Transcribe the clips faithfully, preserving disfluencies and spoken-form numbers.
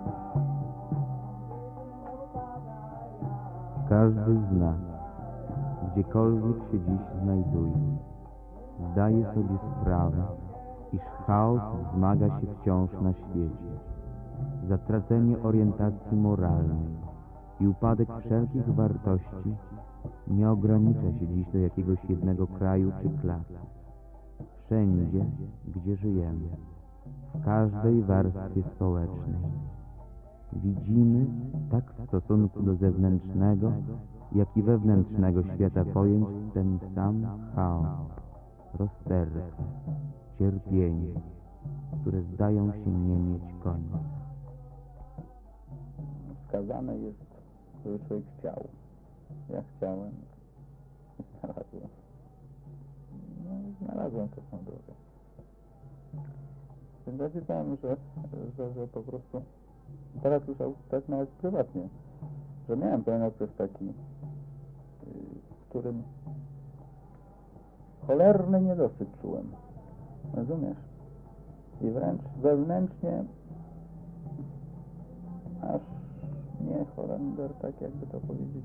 Każdy z nas, gdziekolwiek się dziś znajduje, zdaje sobie sprawę, iż chaos wzmaga się wciąż na świecie. Zatracenie orientacji moralnej i upadek wszelkich wartości nie ogranicza się dziś do jakiegoś jednego kraju czy klasy. Wszędzie, gdzie żyjemy, w każdej warstwie społecznej, widzimy tak w stosunku do zewnętrznego, jak i wewnętrznego świata pojęć ten sam chaos, rozterkę, cierpienie, które zdają się nie mieć końca. Wskazane jest, żeby człowiek chciał. Ja chciałem i znalazłem. No i znalazłem taką drogę. Więc ja czytałem, że, że, że po prostu teraz już tak nawet prywatnie, że miałem pewien okres taki, w którym cholerny niedosyt czułem. Rozumiesz? I wręcz wewnętrznie aż nie Holender, tak jakby to powiedzieć,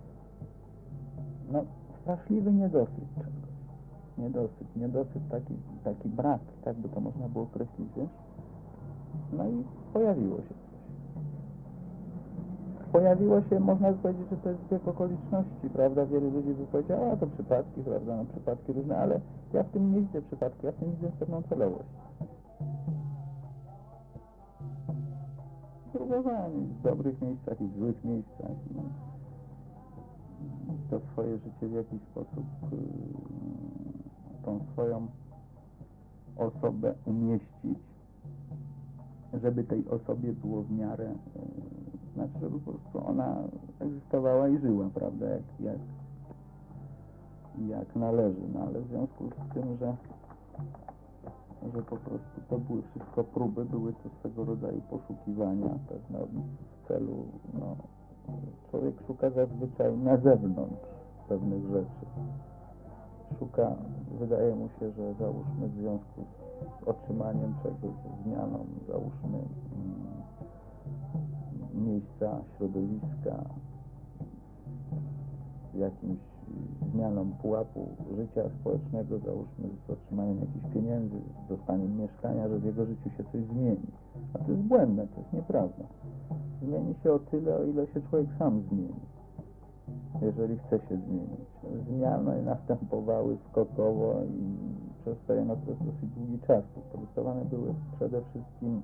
no straszliwy niedosyt czegoś. Niedosyt, niedosyt, taki, taki brak, tak by to można było określić, wiesz? No i pojawiło się coś. Pojawiło się, można powiedzieć, że to jest zbieg okoliczności, prawda? Wielu ludzi by powiedziało, a to przypadki, prawda? No przypadki różne, ale ja w tym nie widzę przypadku, ja w tym widzę pewną celowość. Próbowałem w dobrych miejscach i w złych miejscach. No. To swoje życie w jakiś sposób, yy, tą swoją osobę umieścić, żeby tej osobie było w miarę, yy, znaczy, żeby po prostu ona egzystowała i żyła, prawda, jak, jak, jak należy. No ale w związku z tym, że że po prostu to były wszystko próby, były to swego rodzaju poszukiwania, tak, no, w celu, no, człowiek szuka zazwyczaj na zewnątrz pewnych rzeczy. Szuka, wydaje mu się, że załóżmy w związku z otrzymaniem czegoś, zmianą, załóżmy mm, miejsca, środowiska, jakimś zmianą pułapu życia społecznego, załóżmy z otrzymaniem jakichś pieniędzy, z dostaniem mieszkania, że w jego życiu się coś zmieni. A to jest błędne, to jest nieprawda. Zmieni się o tyle, o ile się człowiek sam zmieni, jeżeli chce się zmienić. Zmiany następowały skokowo i przez pewien okres dosyć długi czas. Produkowane były przede wszystkim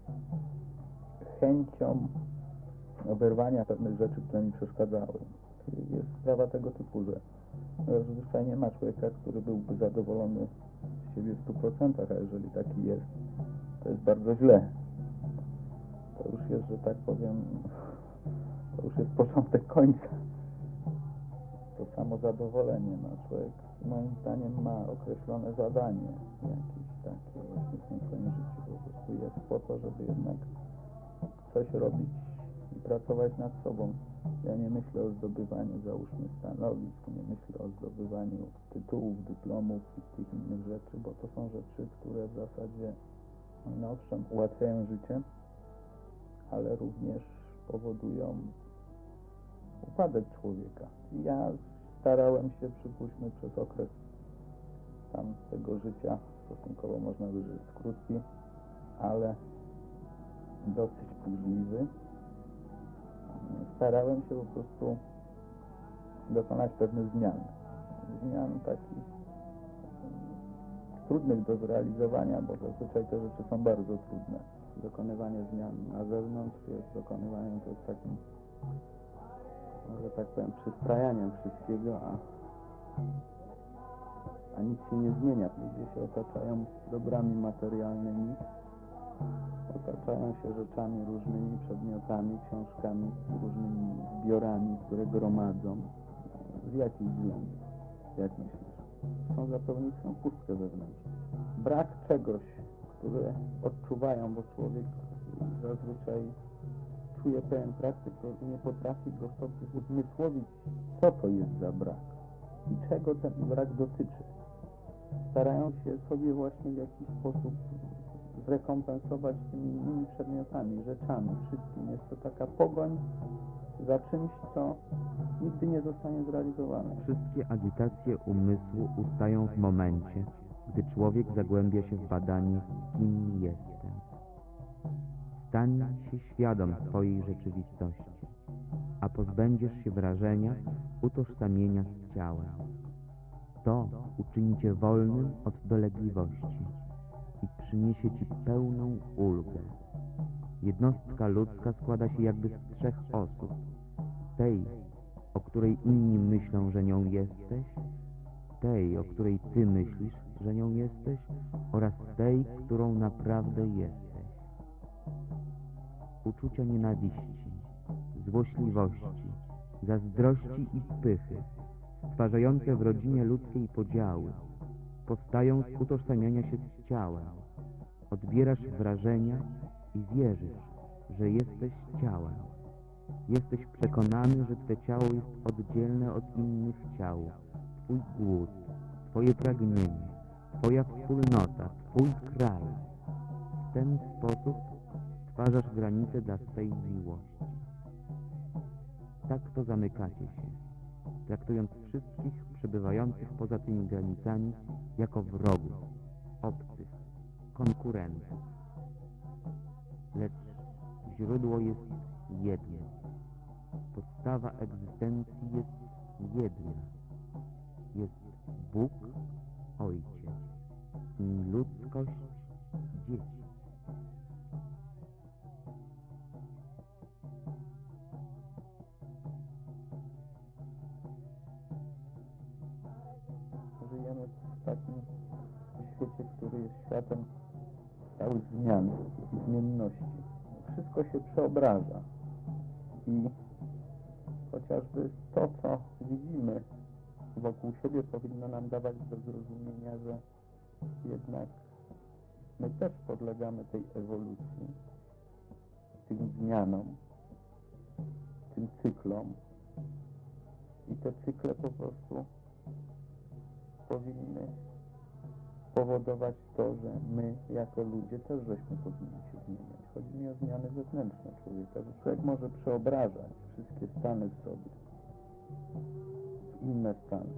chęcią oberwania pewnych rzeczy, które mi przeszkadzały. Jest sprawa tego typu, że zazwyczaj nie ma człowieka, który byłby zadowolony z siebie w stu procentach, a jeżeli taki jest, to jest bardzo źle. To już jest, że tak powiem, to już jest początek końca. To samo zadowolenie, no człowiek moim zdaniem ma określone zadanie jakieś takie właśnie w tym swoim życiu, po prostu jest po to, żeby jednak coś robić i pracować nad sobą. Ja nie myślę o zdobywaniu, załóżmy, stanowisk, nie myślę o zdobywaniu tytułów, dyplomów i tych innych rzeczy, bo to są rzeczy, które w zasadzie, no owszem, ułatwiają życie, ale również powodują upadek człowieka. I ja starałem się, przypuśćmy, przez okres tam tego życia, stosunkowo można by rzec krótki, ale dosyć burzliwy, starałem się po prostu dokonać pewnych zmian. Zmian takich trudnych do zrealizowania, bo zazwyczaj te rzeczy są bardzo trudne. Dokonywanie zmian na zewnątrz jest dokonywaniem to jest takim, może tak powiem, przystrajaniem wszystkiego, a, a nic się nie zmienia. Ludzie się otaczają dobrami materialnymi, otaczają się rzeczami różnymi, przedmiotami, książkami, różnymi zbiorami, które gromadzą. Z jakich względów? Jak myślisz? Chcą zapełnić swoją pustkę wewnętrzną. Brak czegoś, które odczuwają, bo człowiek zazwyczaj czuje pewien brak, tylko nie potrafi go sobie uzmysłowić, co to jest za brak i czego ten brak dotyczy. Starają się sobie właśnie w jakiś sposób rekompensować tymi innymi przedmiotami, rzeczami, wszystkim. Jest to taka pogoń za czymś, co nigdy nie zostanie zrealizowane. Wszystkie agitacje umysłu ustają w momencie, gdy człowiek zagłębia się w badanie, kim jestem. Stań się świadom swojej rzeczywistości, a pozbędziesz się wrażenia utożsamienia z ciałem. To uczyni cię wolnym od dolegliwości i przyniesie ci pełną ulgę. Jednostka ludzka składa się jakby z trzech osób. Tej, o której inni myślą, że nią jesteś, tej, o której ty myślisz, że nią jesteś, oraz tej, którą naprawdę jesteś. Uczucia nienawiści, złośliwości, zazdrości i pychy, stwarzające w rodzinie ludzkiej podziały, powstają z utożsamiania się z ciałem. Odbierasz wrażenia i wierzysz, że jesteś ciałem. Jesteś przekonany, że twe ciało jest oddzielne od innych ciał. Twój głód, twoje pragnienie, twoja wspólnota, twój kraj. W ten sposób stwarzasz granice dla swej miłości. Tak to zamykacie się, traktując wszystkich przebywających poza tymi granicami jako wrogów, obcych, konkurentów. Lecz źródło jest jedno. Podstawa egzystencji jest jedna. Jest Bóg, Ojciec i ludzkość, dzieci. Żyjemy w takim świecie, który jest światem stałych zmian i zmienności. Wszystko się przeobraża i chociażby to, co widzimy wokół siebie, powinno nam dawać do zrozumienia, że jednak my też podlegamy tej ewolucji, tym zmianom, tym cyklom i te cykle po prostu powinny powodować to, że my jako ludzie też żeśmy powinni się zmieniać. Chodzi mi o zmiany wewnętrzne człowieka, że człowiek może przeobrażać wszystkie stany w sobie w inne stany.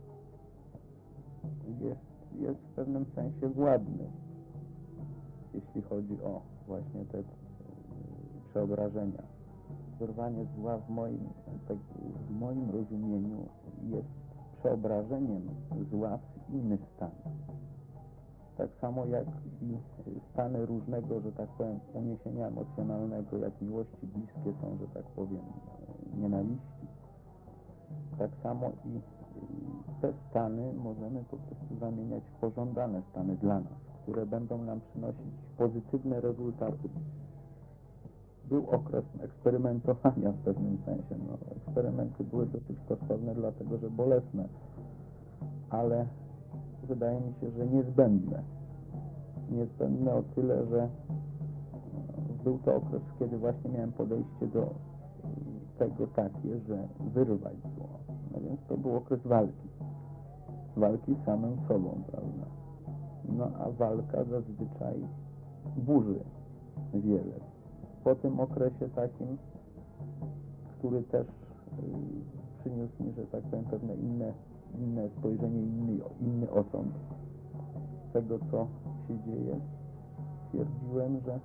Jest, jest w pewnym sensie władny, jeśli chodzi o właśnie te przeobrażenia. Zerwanie zła w moim, tak, w moim rozumieniu jest przeobrażeniem zła w inny stan. Tak samo jak i stany różnego, że tak powiem, uniesienia emocjonalnego, jak miłości bliskie są, że tak powiem, nienawiści. Tak samo i te stany możemy po prostu zamieniać w pożądane stany dla nas, które będą nam przynosić pozytywne rezultaty. Był okres eksperymentowania w pewnym sensie. No, eksperymenty były dosyć kosztowne, dlatego że bolesne, ale wydaje mi się, że niezbędne. Niezbędne o tyle, że był to okres, kiedy właśnie miałem podejście do tego takie, że wyrwać zło. No więc to był okres walki. Walki z samym sobą, prawda? No a walka zazwyczaj burzy wiele. Po tym okresie takim, który też yy, przyniósł mi, że tak powiem, pewne inne, inne spojrzenie, inny, inny osąd tego, co się dzieje, stwierdziłem, że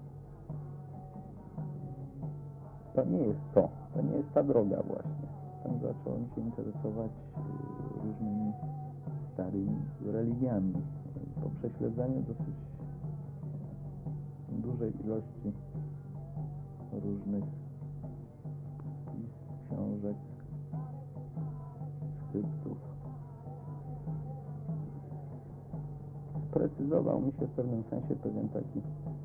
to nie jest to, to nie jest ta droga właśnie. Tam zacząłem się interesować yy, różnymi starymi religiami. Po prześledzeniu dosyć dużej ilości różnych list, książek, skryptów, sprecyzował mi się w pewnym sensie pewien taki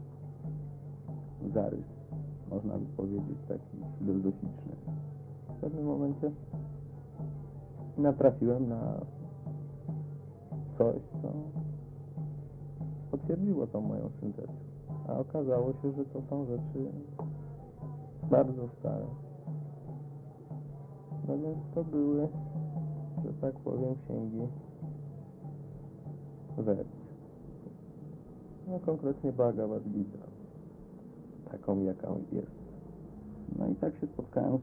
zarys, można by powiedzieć, taki filozoficzny. W pewnym momencie natrafiłem na coś, co potwierdziło tą moją syntezę. A okazało się, że to są rzeczy bardzo stare. No więc to były, że tak powiem, księgi Wed. No konkretnie Bhagavad Gita, taką jaką jest. No i tak się spotkałem z,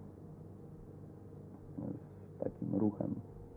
z takim ruchem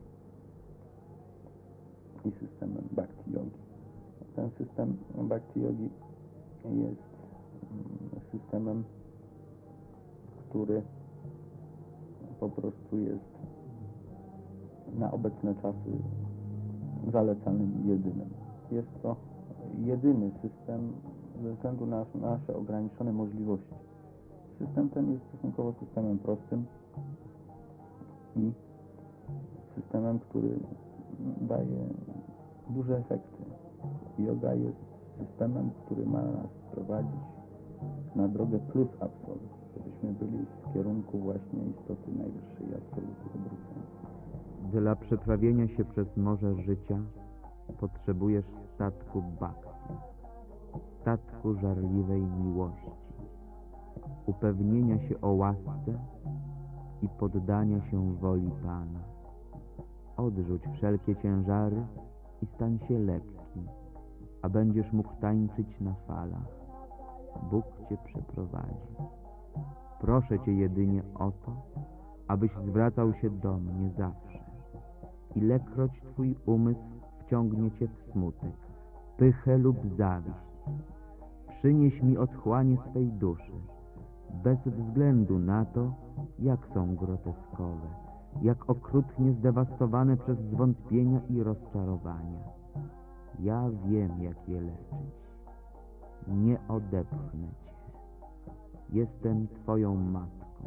i systemem Bhakti Yogi. Ten system Bhakti Yogi jest systemem, który po prostu jest na obecne czasy zalecanym i jedynym. Jest to jedyny system ze względu na nasze ograniczone możliwości. System ten jest stosunkowo systemem prostym i systemem, który daje duże efekty. Yoga jest systemem, który ma nas prowadzić na drogę plus absolut, żebyśmy byli w kierunku właśnie istoty najwyższej absolutu obrócenia. Dla przeprawienia się przez morze życia potrzebujesz statku bhakti, statku żarliwej miłości, upewnienia się o łasce i poddania się woli Pana. Odrzuć wszelkie ciężary i stań się lekki, a będziesz mógł tańczyć na falach. Bóg Cię przeprowadzi. Proszę Cię jedynie o to, abyś zwracał się do mnie zawsze. Ilekroć Twój umysł wciągnie Cię w smutek, pychę lub zawiść, przynieś mi otchłanie swej duszy, bez względu na to, jak są groteskowe, jak okrutnie zdewastowane przez zwątpienia i rozczarowania. Ja wiem, jak je leczyć. Nie odepchnę Cię. Jestem Twoją matką.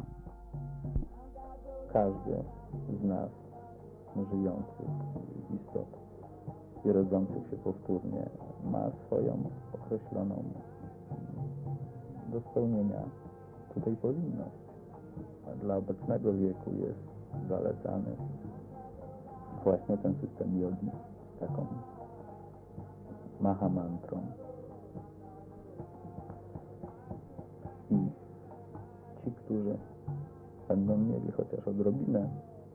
Każdy z nas, żyjących istot i rodzących się powtórnie, ma swoją określoną do spełnienia tutaj powinność. A dla obecnego wieku jest zalecany właśnie ten system jogi, taką mahamantrą. I ci, którzy będą mieli chociaż odrobinę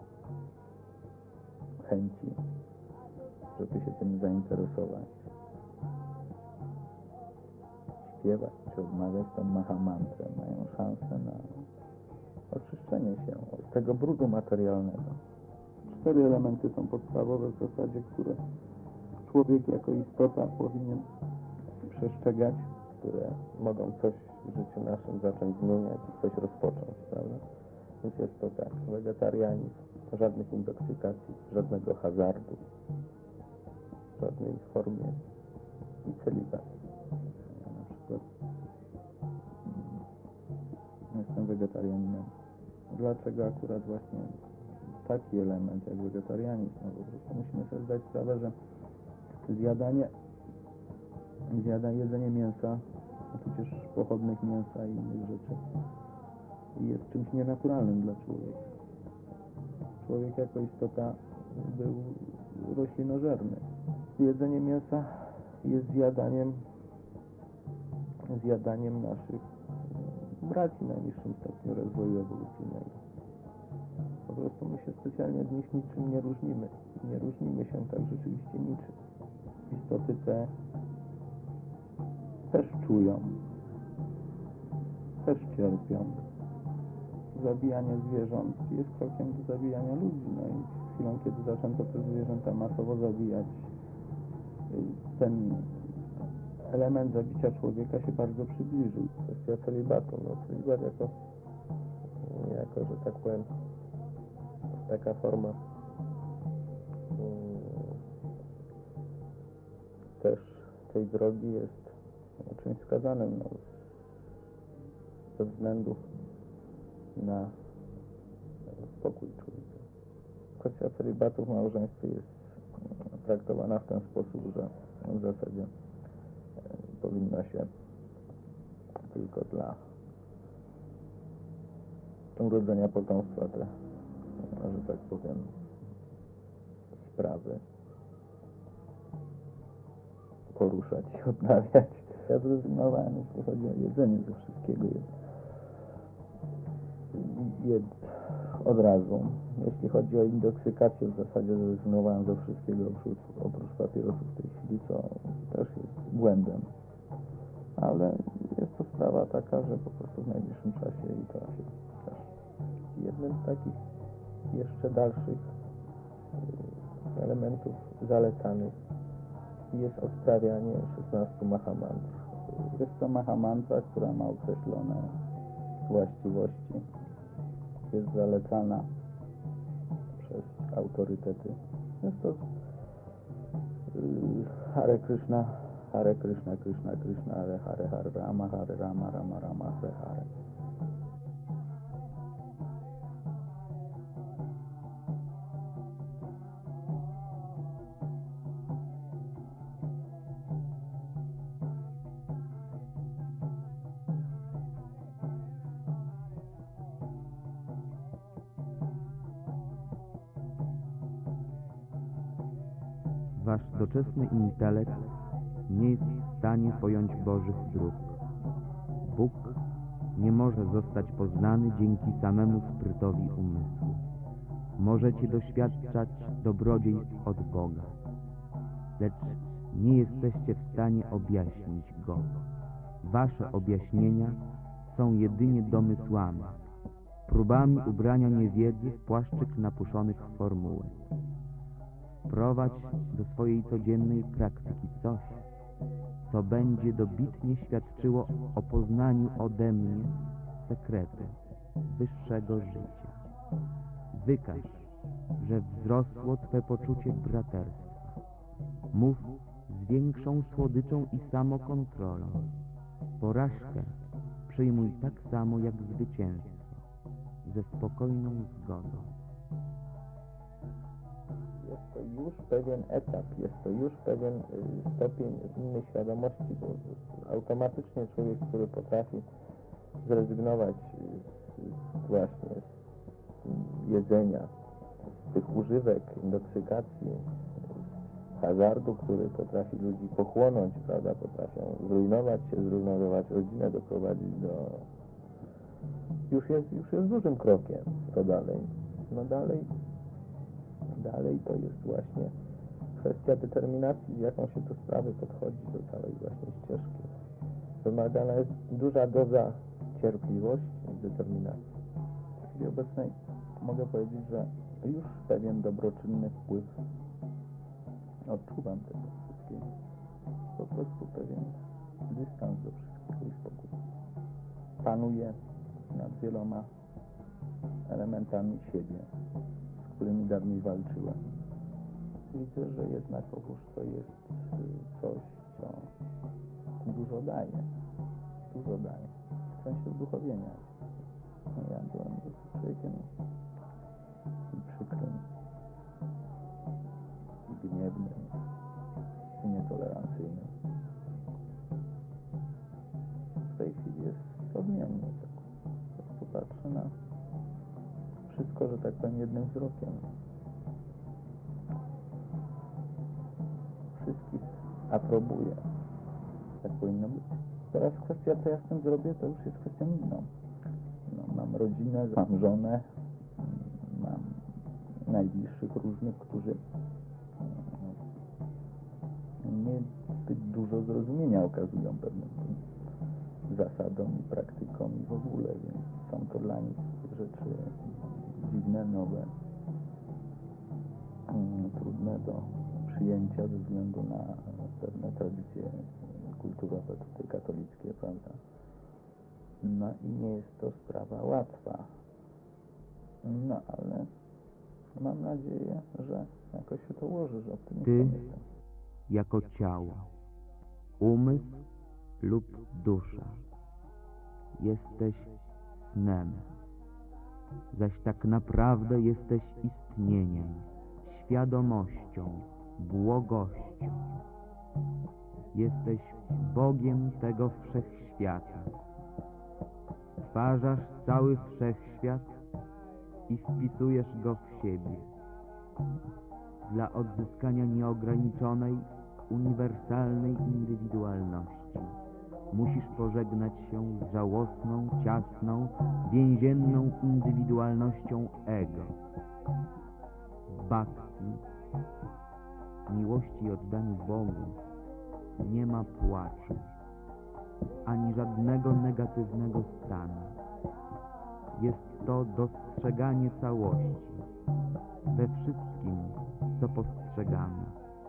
chęci, żeby się tym zainteresować, śpiewać czy odmawiać tą mahamantrę, mają szansę na oczyszczenie się od tego brudu materialnego. Cztery elementy są podstawowe w zasadzie, które człowiek jako istota powinien przestrzegać, które mogą coś w życiu naszym zacząć zmieniać i coś rozpocząć, prawda? Więc jest to tak, wegetarianizm, żadnych indoksykacji, żadnego hazardu, żadnej formie i celibat. Ja na przykład jestem wegetarianinem. Dlaczego akurat właśnie taki element jak wegetarianizm? No po prostu musimy sobie zdać sprawę, że zjadanie, zjadanie jedzenie mięsa, tudzież pochodnych mięsa i innych rzeczy jest czymś nienaturalnym dla człowieka. Człowiek jako istota był roślinożerny. Jedzenie mięsa jest zjadaniem zjadaniem naszych braci w najniższym stopniu rozwoju ewolucyjnego. Po prostu my się specjalnie od nich niczym nie różnimy. Nie różnimy się tak rzeczywiście niczym. Istoty te też czują, też cierpią. Zabijanie zwierząt jest krokiem do zabijania ludzi. No i chwilą, kiedy zaczęto te zwierzęta masowo zabijać, ten element zabicia człowieka się bardzo przybliżył. Kwestia celibatu. No, celibat jako, jako, że tak powiem, taka forma um, też tej drogi jest czymś wskazanym, no, ze względu na spokój człowieka. Kwestia celibatu w małżeństwie jest traktowana w ten sposób, że w zasadzie powinno się tylko dla urodzenia potomstwa te, że tak powiem, sprawy poruszać i odnawiać. Ja zrezygnowałem, jeśli chodzi o jedzenie, ze wszystkiego jed, jed, od razu. Jeśli chodzi o indoksykację, w zasadzie zrezygnowałem ze wszystkiego oprócz, oprócz papierosów w tej chwili, co też jest błędem. Ale jest to sprawa taka, że po prostu w najbliższym czasie i to się też. Jednym z takich jeszcze dalszych y, elementów zalecanych jest odprawianie szesnastu mahamantr. Jest to mahamantra, która ma określone właściwości. Jest zalecana przez autorytety. Jest to yy, Hare Krishna, Hare Krishna, Krishna Krishna, Hare Hare, Hare Rama, Hare Rama, Rama Rama, Hare Hare. Wasz doczesny intelekt nie jest w stanie pojąć Bożych dróg. Bóg nie może zostać poznany dzięki samemu sprytowi umysłu. Możecie doświadczać dobrodziejstw od Boga, lecz nie jesteście w stanie objaśnić Go. Wasze objaśnienia są jedynie domysłami, próbami ubrania niewiedzy w płaszczyk napuszonych formułek. Wprowadź do swojej codziennej praktyki coś, co będzie dobitnie świadczyło o poznaniu ode mnie sekretu wyższego życia. Wykaż, że wzrosło Twe poczucie braterstwa. Mów z większą słodyczą i samokontrolą. Porażkę przyjmuj tak samo jak zwycięstwo, ze spokojną zgodą. Jest to już pewien etap, jest to już pewien y, stopień innej świadomości, bo automatycznie człowiek, który potrafi zrezygnować z, właśnie z jedzenia, z tych używek, indoksykacji, hazardu, który potrafi ludzi pochłonąć, prawda, potrafią zrujnować się, zrujnować rodzinę, doprowadzić do... Już jest, już jest dużym krokiem, to dalej. No dalej Dalej to jest właśnie kwestia determinacji, z jaką się do sprawy podchodzi, do całej właśnie ścieżki. Wymagana jest duża doza cierpliwości i determinacji. W chwili obecnej mogę powiedzieć, że już pewien dobroczynny wpływ odczuwam tego wszystkiego. Po prostu pewien dystans do wszystkiego i spokój. Panuję nad wieloma elementami siebie, z którymi dawniej walczyłem. Widzę, że jednak oprócz to jest coś, co dużo daje. Dużo daje. W sensie uduchowienia. No ja byłem człowiekiem i przykrym, i gniewnym, i nietolerancyjnym. W tej chwili jest odmiennie. Tak. Po prostu patrzę na wszystko, że tak powiem, jednym wzrokiem. Wszystkich aprobuję. Tak powinno być. Teraz kwestia, co ja z tym zrobię, to już jest kwestią inną. No, mam rodzinę, mam żonę, mam najbliższych różnych, którzy niezbyt dużo zrozumienia okazują pewnym tym zasadom i praktykom i w ogóle, więc są to dla nich rzeczy dziwne, nowe, trudne do przyjęcia ze względu na pewne tradycje kulturowe, tutaj katolickie, prawda? No i nie jest to sprawa łatwa. No ale mam nadzieję, że jakoś się to ułoży, że optymistą Ty, jestem. jako ciało, umysł lub dusza, jesteś snem, zaś tak naprawdę jesteś istnieniem, świadomością, błogością. Jesteś Bogiem tego wszechświata. Stwarzasz cały wszechświat i wpisujesz go w siebie. Dla odzyskania nieograniczonej, uniwersalnej indywidualności musisz pożegnać się z żałosną, ciasną, więzienną indywidualnością ego. Bhakti, miłości i oddaniu Bogu, nie ma płaczu, ani żadnego negatywnego stanu. Jest to dostrzeganie całości we wszystkim, co postrzegamy.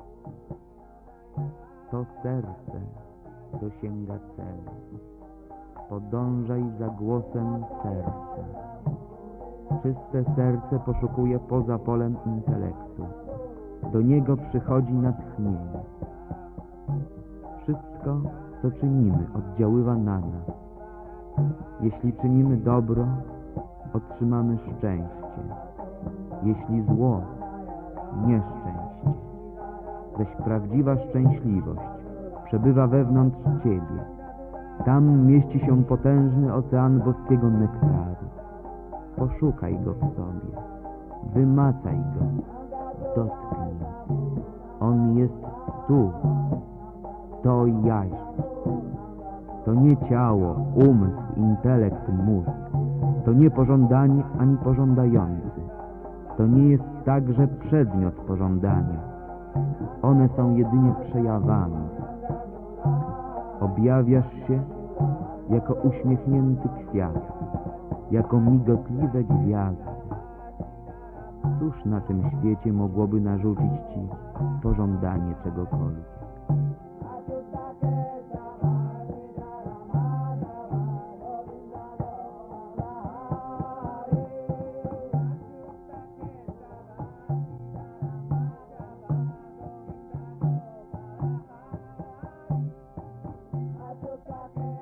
To serce dosięga celu. Podążaj za głosem serca. Czyste serce poszukuje poza polem intelektu. Do niego przychodzi natchnienie. Wszystko, co czynimy, oddziaływa na nas. Jeśli czynimy dobro, otrzymamy szczęście. Jeśli zło, nieszczęście. Zaś prawdziwa szczęśliwość przebywa wewnątrz Ciebie. Tam mieści się potężny ocean boskiego nektaru. Poszukaj go w sobie, wymacaj go, dotknij. On jest tu, to jaźń. To nie ciało, umysł, intelekt, mózg. To nie pożądanie ani pożądający. To nie jest także przedmiot pożądania. One są jedynie przejawami. Objawiasz się jako uśmiechnięty kwiat, jako migotliwe gwiazdy. Cóż na tym świecie mogłoby narzucić Ci pożądanie czegokolwiek? Talking